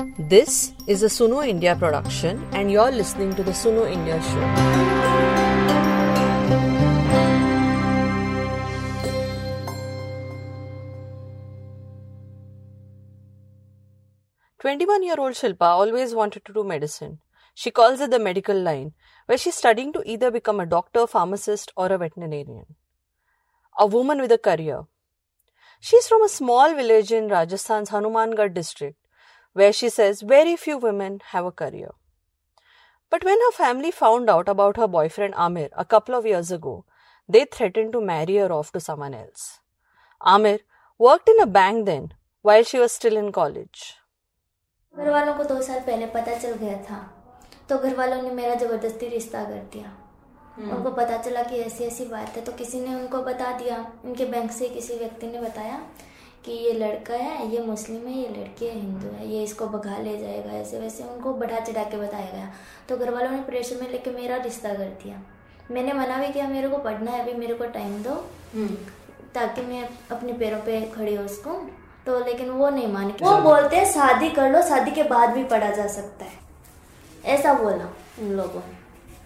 This is a Suno India production and you're listening to the Suno India Show. "21-year-old Shilpa always wanted to do medicine. She calls it the medical line, where she's studying to either become a doctor, pharmacist, or a veterinarian. A woman with a career. She's from a small village in Rajasthan's Hanumangarh district, where she says very few women have a career. But when her family found out about her boyfriend Amir a couple of years ago, they threatened to marry her off to someone else. Amir worked in a bank then, while she was still in college. घर वालों को 2 साल पहले पता चल गया था, तो घर वालों ने मेरा जबरदस्ती रिश्ता कर दिया। उनको पता चला कि ऐसी ऐसी बात है, तो किसी ने उनको बता दिया, उनके बैंक से किसी व्यक्ति ने बताया कि ये लड़का है, ये मुस्लिम है, ये लड़की है, हिंदू है, ये इसको भगा ले जाएगा, ऐसे वैसे उनको बढ़ा चढ़ा के बताया गया। तो घर वालों ने प्रेशर में लेके मेरा रिश्ता कर दिया। मैंने मना भी किया, मेरे को पढ़ना है, अभी मेरे को टाइम दो ताकि मैं अपने पैरों पे खड़ी हो सकूं। तो लेकिन वो नहीं माने, वो बोलते हैं शादी कर लो, शादी के बाद भी पढ़ा जा सकता है, ऐसा बोला उन लोगों ने।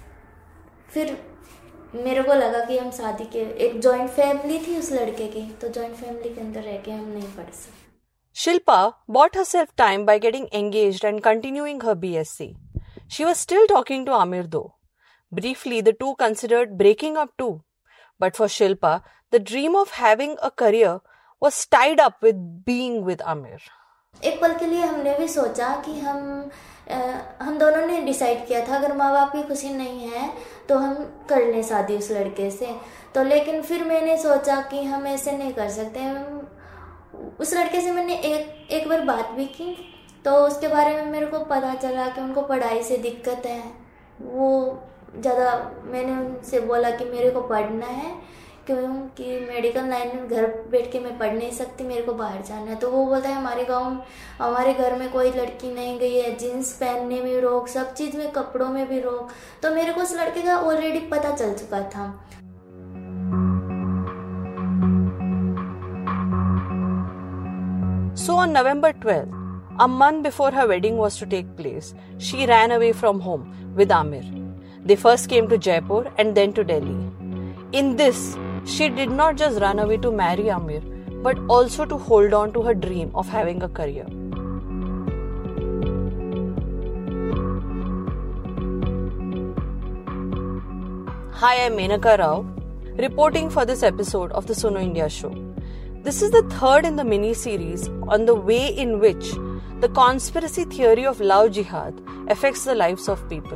फिर मेरे को लगा कि हम शादी के, एक जॉइंट फैमिली थी उस लड़के की, तो जॉइंट फैमिली के अंदर रह के हम नहीं पढ़ सकते। Shilpa bought herself time by getting engaged and continuing her BSc. She was still talking to Amir though. Briefly, the two considered breaking up too. But for Shilpa, the dream of having a career was tied up with being with Amir. एक पल के लिए हमने भी सोचा कि हम दोनों ने डिसाइड किया था, अगर माँ बाप की खुशी नहीं है तो हम कर लें शादी उस लड़के से। तो लेकिन फिर मैंने सोचा कि हम ऐसे नहीं कर सकते। उस लड़के से मैंने एक बार बात भी की, तो उसके बारे में मेरे को पता चला कि उनको पढ़ाई से दिक्कत है। वो ज़्यादा, मैंने उनसे बोला कि मेरे को पढ़ना है, क्योंकि मेडिकल लाइन में घर बैठ के मैं पढ़ नहीं सकती, मेरे को बाहर जाना है। तो वो बोलता है हमारे घर में कोई लड़की नहीं गई है, जीन्स पहनने में रोक, सब चीज़ में, कपड़ों में भी रोक। तो मेरे को उस लड़के का ऑलरेडी पता चल चुका था। So on November 12th, a month before her wedding was to take place, she ran away from home with Amir. They first came to Jaipur and then to Delhi. In this, she did not just run away to marry Amir, but also to hold on to her dream of having a career. Hi, I'm Menaka Rao, reporting for this episode of the Suno India Show. This is the third in the mini-series on the way in which the conspiracy theory of love jihad affects the lives of people.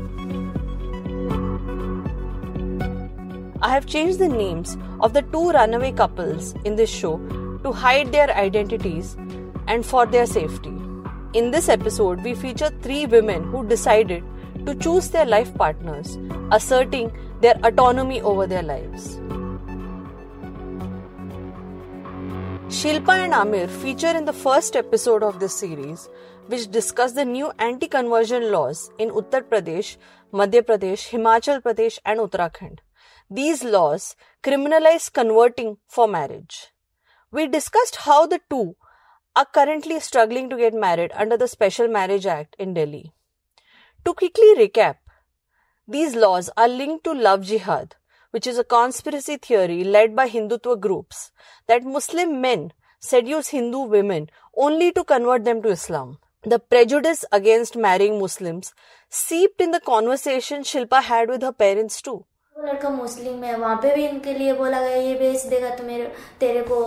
I have changed the names of the 2 runaway couples in this show to hide their identities and for their safety. In this episode, we feature 3 women who decided to choose their life partners, asserting their autonomy over their lives. Shilpa and Amir feature in the first episode of this series, which discuss the new anti-conversion laws in Uttar Pradesh, Madhya Pradesh, Himachal Pradesh and Uttarakhand. These laws criminalize converting for marriage. We discussed how the two are currently struggling to get married under the Special Marriage Act in Delhi. To quickly recap, these laws are linked to love jihad, which is a conspiracy theory led by Hindutva groups that Muslim men seduce Hindu women only to convert them to Islam. The prejudice against marrying Muslims seeped in the conversation Shilpa had with her parents too. वो लड़का मुस्लिम है, वहाँ पे भी इनके लिए बोला गया ये बेच देगा तो तेरे को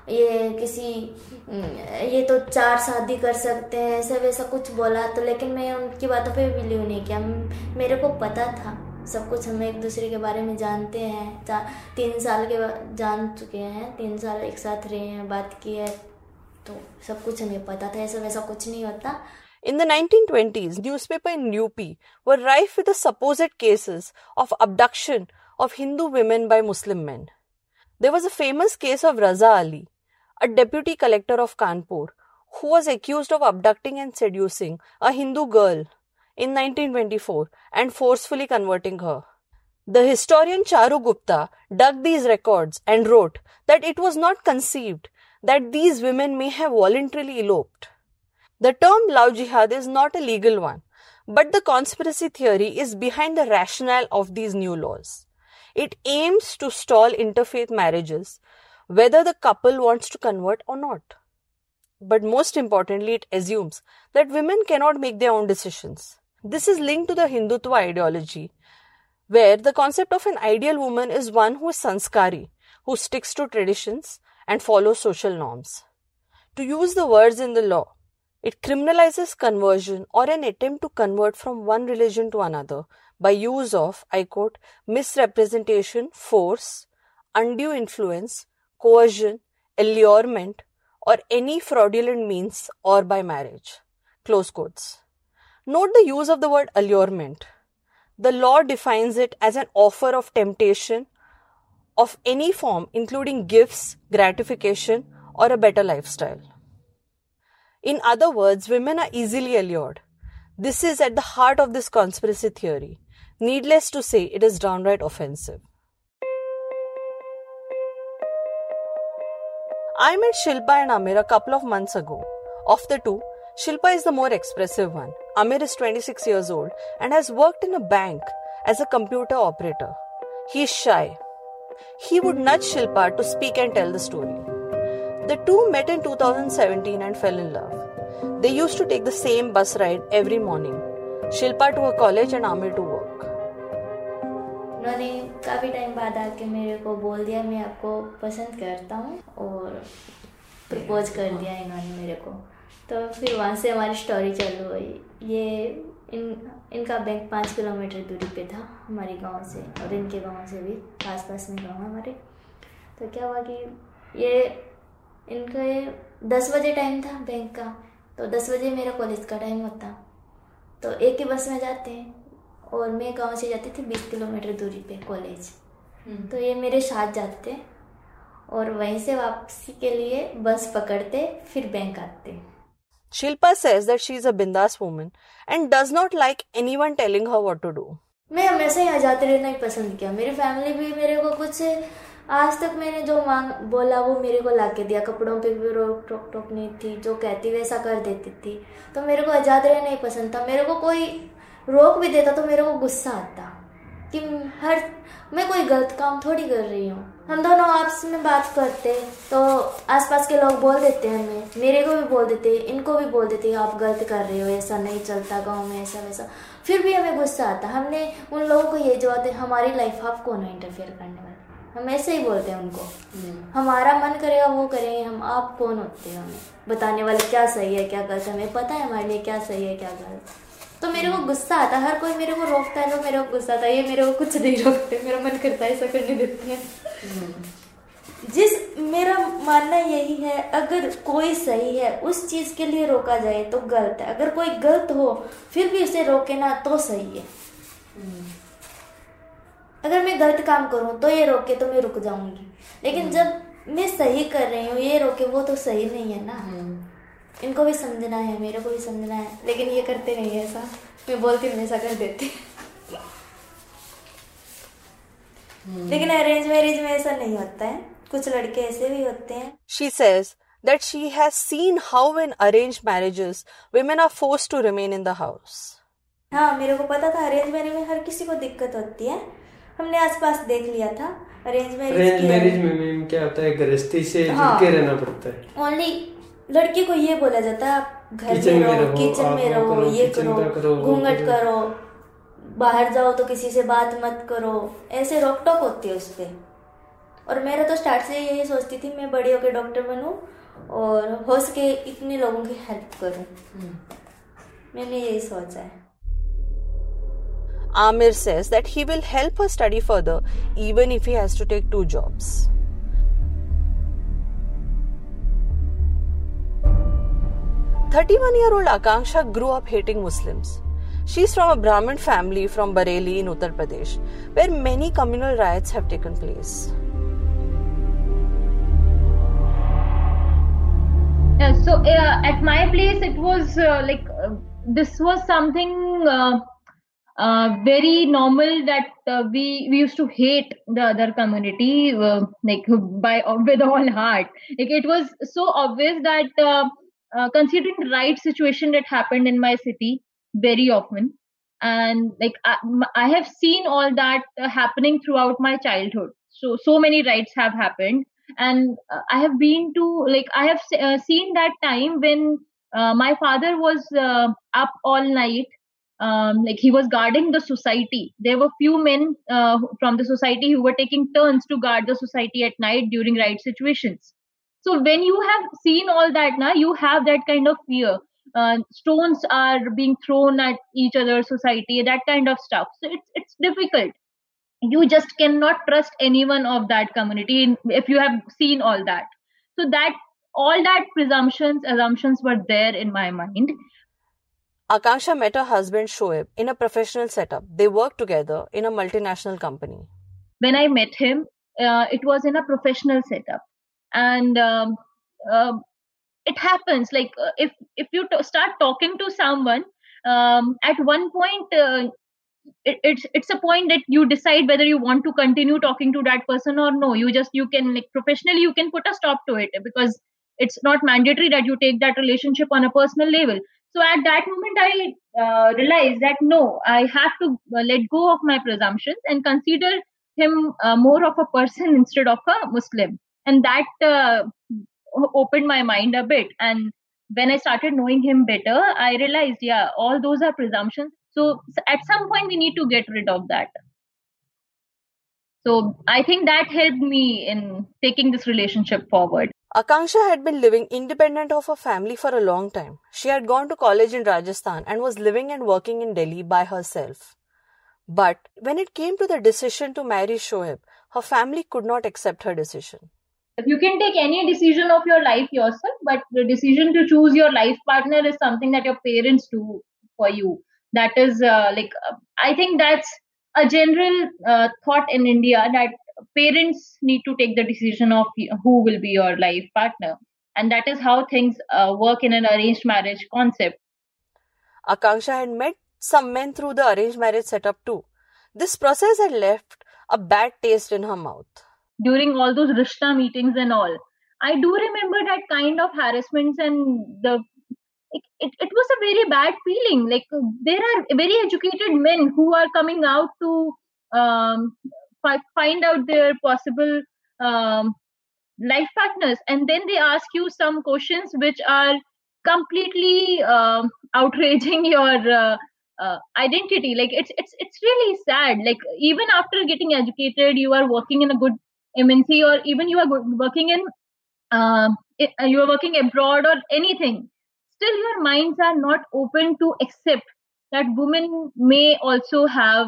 ये तो 4 शादी कर सकते हैं, ऐसा वैसा कुछ बोला। तो लेकिन मैं उनकी बातों पे बिलीव नहीं किया। मेरे को पता था सब कुछ, हम एक दूसरे के बारे में जानते हैं, 3 साल के जान चुके हैं, 3 साल एक साथ रहे हैं, बात की है, तो सब कुछ हमें पता था, ऐसा वैसा कुछ नहीं होता। In the 1920s, newspapers in UP were rife with the supposed cases of abduction of Hindu women by Muslim men. There was a famous case of Raza Ali, a deputy collector of Kanpur, who was accused of abducting and seducing a Hindu girl in 1924 and forcefully converting her. The historian Charu Gupta dug these records and wrote that it was not conceived that these women may have voluntarily eloped. The term love jihad is not a legal one, but the conspiracy theory is behind the rationale of these new laws. It aims to stall interfaith marriages, whether the couple wants to convert or not. But most importantly, it assumes that women cannot make their own decisions. This is linked to the Hindutva ideology, where the concept of an ideal woman is one who is sanskari, who sticks to traditions and follows social norms. To use the words in the law, it criminalizes conversion or an attempt to convert from one religion to another by use of, I quote, misrepresentation, force, undue influence, coercion, allurement, or any fraudulent means or by marriage. Close quotes. Note the use of the word allurement. The law defines it as an offer of temptation of any form, including gifts, gratification, or a better lifestyle. In other words, women are easily allured. This is at the heart of this conspiracy theory. Needless to say, it is downright offensive. I met Shilpa and Amir a couple of months ago. Of the two, Shilpa is the more expressive one. Amir is 26 years old and has worked in a bank as a computer operator. He is shy. He would nudge Shilpa to speak and tell the story. The two met in 2017 and fell in love. They used to take the same bus ride every morning. Shilpa to her college and Amir to work. उन्होंने काफ़ी time बाद आके मेरे को बोल दिया मैं आपको पसंद करता हूँ और प्रपोज कर दिया इन्होंने मेरे को. तो फिर वहाँ से हमारी स्टोरी चालू हुई. ये इनका बैंक 5 किलोमीटर दूरी पे था हमारे गांव से और इनके गांव से भी आस-पास में गांव हमारे. तो क्या हुआ कि ये इनका 10 बजे टाइम था बैंक का. तो 10 बजे मेरा कॉलेज का टाइम होता. तो एक ही बस में जाते हैं और मैं गांव से जाती थी 20 किलोमीटर दूरी पे कॉलेज. तो ये मेरे साथ जाते और वहीं से वापसी के लिए बस पकड़ते फिर बैंक आते. Shilpa says that she is a bindas woman and does not like anyone telling her what to do. मैं हमेशा यहाँ जाते रहना ही पसंद किया. मेरी फैमिली भी मेरे को कुछ आज तक मैंने जो बोला वो मेरे को ला के दिया. कपड़ों पे भी रोक टोक नहीं थी. जो कहती वैसा कर देती थी. तो मेरे को आज़ाद रहना ही पसंद था. मेरे को कोई रोक भी देता तो मेरे को गुस्सा आता कि मैं कोई गलत काम थोड़ी कर रही हूँ. हम दोनों आपस में बात करते तो आसपास के लोग बोल देते हैं हमें, मेरे को भी बोल देते, इनको भी बोल देते आप गलत कर रहे हो, ऐसा नहीं चलता गांव में, ऐसा वैसा. फिर भी हमें गुस्सा आता. हमने उन लोगों को ये जवाब दिया हमारी लाइफ आप कौन है इंटरफेयर करने वाले. हम ऐसे ही बोलते हैं उनको. हमारा मन करेगा वो करेंगे. हम आप कौन होते हैं हमें बताने वाले क्या सही है क्या गलत है. हमें पता है हमारे लिए क्या सही है क्या गलत. तो मेरे को गुस्सा आता. हर कोई मेरे को रोकता है तो मेरे को गुस्सा आता. ये मेरे को कुछ नहीं रोकते. मेरा मन करता है ऐसा करने देते हैं. मेरा मानना यही है अगर कोई सही है उस चीज के लिए रोका जाए तो गलत है. अगर कोई गलत हो फिर भी उसे रोके ना तो सही है. अगर मैं गलत काम करूं तो ये रोके तो मैं रुक जाऊंगी. लेकिन जब मैं सही कर रही हूँ ये रोके वो तो सही नहीं है ना. इनको भी समझना है मेरे को भी समझना है. लेकिन ये करते नहीं है ऐसा. मैं बोलती हूँ ऐसा कर देते. लेकिन अरेंज मैरिज में ऐसा नहीं होता है. कुछ लड़के ऐसे भी होते हैं. She says that she has seen how in arranged marriages women are forced to remain in the house. हाँ मेरे को पता था अरेंज मैरिज में हर किसी को दिक्कत होती है. हमने आसपास देख लिया था. अरेंज मैरिज में क्या होता है गृहस्थी से जुड़ के रहना पड़ता है. ओनली लड़की को ये बोला जाता है आप घर में रहो, किचन में रहो, ये करो, घूंघट करो, बाहर जाओ तो किसी से बात मत करो. ऐसे रोक टोक होती है उस पर. और मेरा तो स्टार्ट से यही सोचती थी मैं बड़ी होकर डॉक्टर बनूं और हो सके इतने लोगों की हेल्प करूं. मैंने यही सोचा है. Amir says that he will help her study further even if he has to take 2 jobs. 31-year-old Akanksha grew up hating Muslims. She's from a Brahmin family from Bareilly in Uttar Pradesh, where many communal riots have taken place. So at my place, it was this was something very normal that we used to hate the other community with all heart. It was so obvious that considering the right situation that happened in my city very often. And like I have seen all that happening throughout my childhood. So many rights have happened, and I have been to, like, I have seen that time when my father was up all night, like he was guarding the society. There were few men from the society who were taking turns to guard the society at night during right situations. So when you have seen all that, now you have that kind of fear. Stones are being thrown at each other's society, that kind of stuff. So it's difficult. You just cannot trust anyone of that community if you have seen all that. So that all that assumptions were there in my mind. Akanksha met her husband Shoaib in a professional setup. They worked together in a multinational company. When I met him, it was in a professional setup, and it happens, like if you start talking to someone, at one point, it's a point that you decide whether you want to continue talking to that person or no. You can, like, professionally you can put a stop to it, because it's not mandatory that you take that relationship on a personal level. So at that moment I realized that no, I have to let go of my presumptions and consider him more of a person instead of a Muslim. And that opened my mind a bit. And when I started knowing him better, I realized, yeah, all those are presumptions. So at some point we need to get rid of that. So I think that helped me in taking this relationship forward. Akanksha had been living independent of her family for a long time. She had gone to college in Rajasthan and was living and working in Delhi by herself. But when it came to the decision to marry Shoaib, her family could not accept her decision. You can take any decision of your life yourself, but the decision to choose your life partner is something that your parents do for you. That is I think that's a general thought in India, that parents need to take the decision of who will be your life partner. And that is how things work in an arranged marriage concept. Akanksha had met some men through the arranged marriage setup too. This process had left a bad taste in her mouth. During all those Rishta meetings and all, I do remember that kind of harassments, and it was a very bad feeling. Like, there are very educated men who are coming out to find out their possible life partners, and then they ask you some questions which are completely outraging your identity. Like, it's really sad. Like, even after getting educated, you are working in a good MNC, or even you are working in you are working abroad or anything, still your minds are not open to accept that women may also have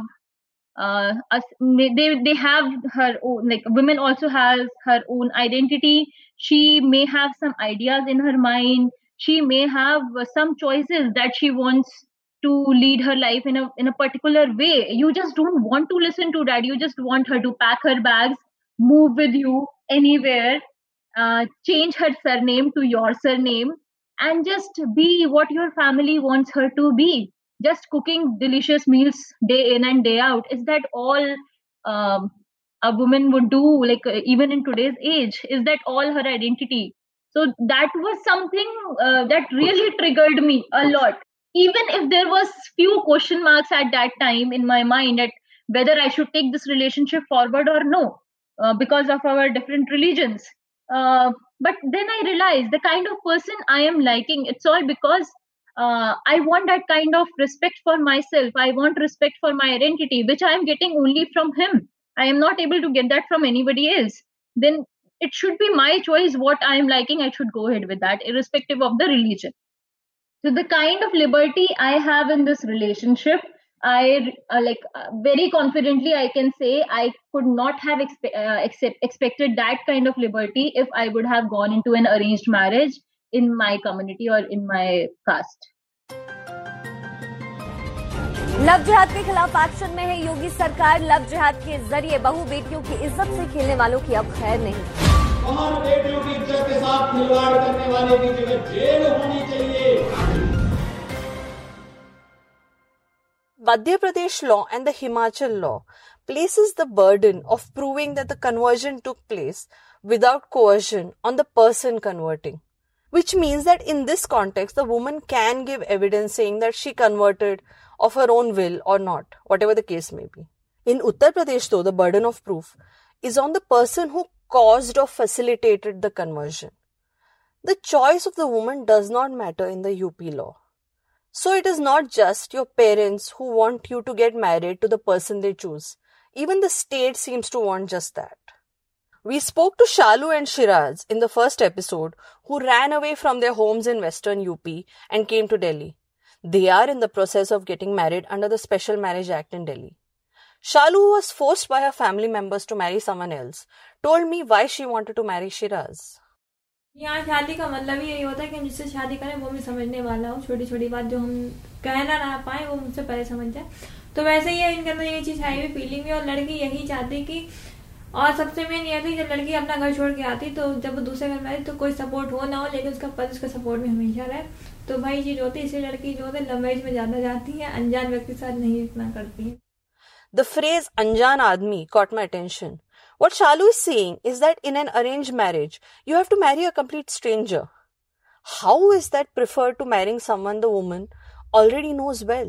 they have her own, like, women also has her own identity. She may have some ideas in her mind. She may have some choices that she wants to lead her life in a particular way. You just don't want to listen to that. You just want her to pack her bags, move with you anywhere, change her surname to your surname, and just be what your family wants her to be. Just cooking delicious meals day in and day out. Is that all a woman would do, like, even in today's age? Is that all her identity? So that was something that really triggered me a lot. Even if there was few question marks at that time in my mind at whether I should take this relationship forward or no, because of our different religions. But then I realized the kind of person I am liking, it's all because I want that kind of respect for myself. I want respect for my identity, which I am getting only from him. I am not able to get that from anybody else. Then it should be my choice what I am liking. I should go ahead with that, irrespective of the religion. So the kind of liberty I have in this relationship, I very confidently I can say I could not have expected that kind of liberty if I would have gone into an arranged marriage in my community or in my caste. Love जिहाद के खिलाफ action में है योगी सरकार। Love जिहाद के जरिए बहू बेटियों की इज्जत से खेलने वालों की अब खैर नहीं। और बेटियों की इज्जत के साथ खिलवाड़ करने वाले की जगह जेल होनी चाहिए। Madhya Pradesh law and the Himachal law places the burden of proving that the conversion took place without coercion on the person converting. which means that in this context, the woman can give evidence saying that she converted of her own will or not, whatever the case may be. In Uttar Pradesh, though, the burden of proof is on the person who caused or facilitated the conversion. The choice of the woman does not matter in the UP law. So it is not just your parents who want you to get married to the person they choose. Even the state seems to want just that. We spoke to Shalu and Shiraz in the first episode, who ran away from their homes in western UP and came to Delhi. They are in the process of getting married under the Special Marriage Act in Delhi. Shalu, who was forced by her family members to marry someone else, told me why she wanted to marry Shiraz. यहाँ शादी का मतलब ही यही होता है कि हम जिससे शादी करें वो भी समझने वाला हो, छोटी छोटी बात जो हम कहना ना पाए वो मुझसे पहले समझ जाए. तो वैसे ही इनके अंदर ये चीज आई हुई फीलिंग भी, और लड़की यही चाहती कि, और सबसे मेन ये थी जब लड़की अपना घर छोड़ के आती तो जब वो दूसरे घर में आई तो कोई सपोर्ट हो ना हो लेकिन उसका पति उसका सपोर्ट में हमेशा रहे. तो भाई चीज होती है, इसलिए लड़की जो होती है लव मैरिज में ज्यादा जाती है, अनजान व्यक्ति के साथ नहीं इतना करती है. The phrase "Anjan Aadmi" caught my attention. What Shalu is saying is that in an arranged marriage, you have to marry a complete stranger. How is that preferred to marrying someone the woman already knows well?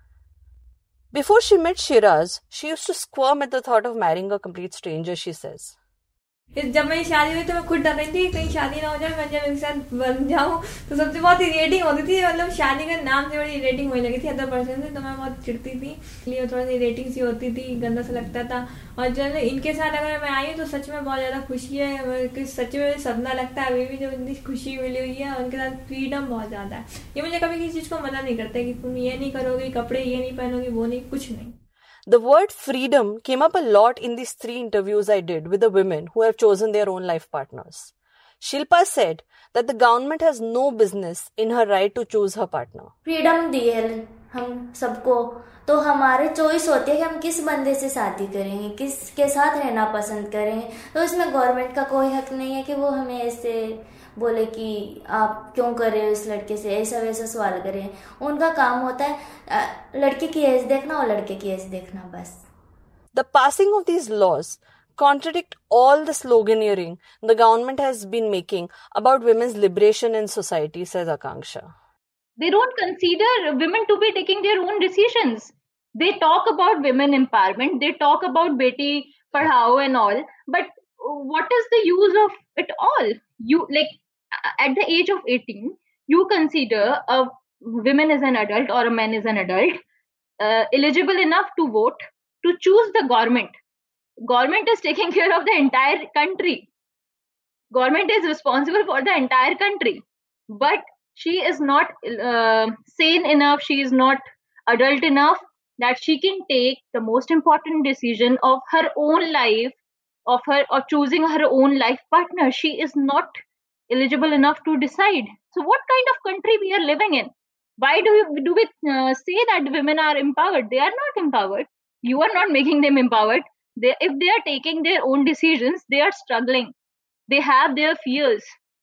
Before she met Shiraz, she used to squirm at the thought of marrying a complete stranger, she says. जब मेरी शादी हुई तो मैं खुद डर रही थी कहीं शादी ना हो जाए, मैं जब एक साथ बन जाऊं तो सबसे बहुत इरिटेटिंग होती थी. मतलब शादी के नाम से बड़ी इरिटेटिंग होने लगी थी अदर पर्सन से, तो मैं बहुत चिढ़ती थी, इसलिए थोड़ा सा इरिटेटिंग सी होती थी, गंदा सा लगता था. और जब इनके साथ अगर मैं आई तो सच में बहुत ज्यादा खुशी है, सच में सपना लगता है अभी भी जो इतनी खुशी मिली हुई है. उनके साथ फ्रीडम बहुत ज्यादा है. ये मुझे कभी किसी चीज को मना नहीं करते कि तुम ये नहीं करोगी, कपड़े ये नहीं पहनोगी, वो नहीं, कुछ नहीं. The word freedom came up a lot in these 3 interviews I did with the women who have chosen their own life partners. Shilpa said that the government has no business in her right to choose her partner. Freedom दी है हम सबको, तो हमारे choice होती है कि हम किस बंदे से शादी करेंगे, किसके साथ रहना पसंद करेंगे. तो इसमें गवर्नमेंट का कोई हक नहीं है कि वो हमें ऐसे बोले कि आप क्यों कर रहे हो इस लड़के से, ऐसा वैसा सवाल करें. उनका काम होता है लड़के की एज देखना और लड़के की एज देखना, बस. The passing of these laws contradict all the sloganeering the government has been making about women's liberation in society, says Akanksha. They don't consider women to be taking their own decisions. They talk about women empowerment, they talk about Beti Padhao and all, but what is the use of it all? You, like, at the age of 18, you consider a woman is an adult or a man is an adult, eligible enough to vote, to choose the government. Government is taking care of the entire country. Government is responsible for the entire country. But she is not sane enough, she is not adult enough that she can take the most important decision of her own life, of choosing her own life partner. She is not eligible enough to decide. So what kind of country we are living in? Why do we say that women are empowered? They are not empowered. You are not making them empowered. If they are taking their own decisions, they are struggling. They have their fears,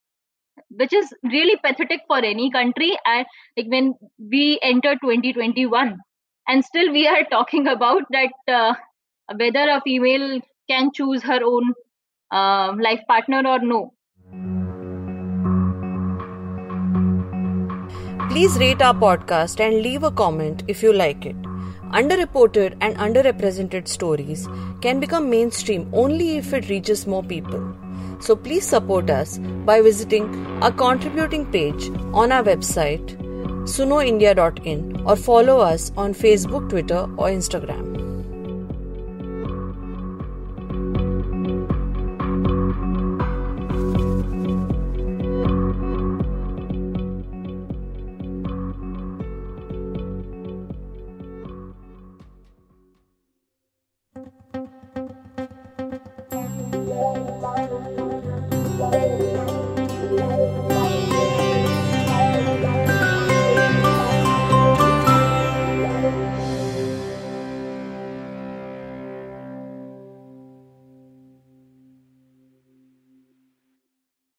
which is really pathetic for any country. And like when we enter 2021, and still we are talking about that whether a female can choose her own life partner or no. Please rate our podcast and leave a comment if you like it. Underreported and underrepresented stories can become mainstream only if it reaches more people. So please support us by visiting our contributing page on our website sunoindia.in or follow us on Facebook, Twitter or Instagram.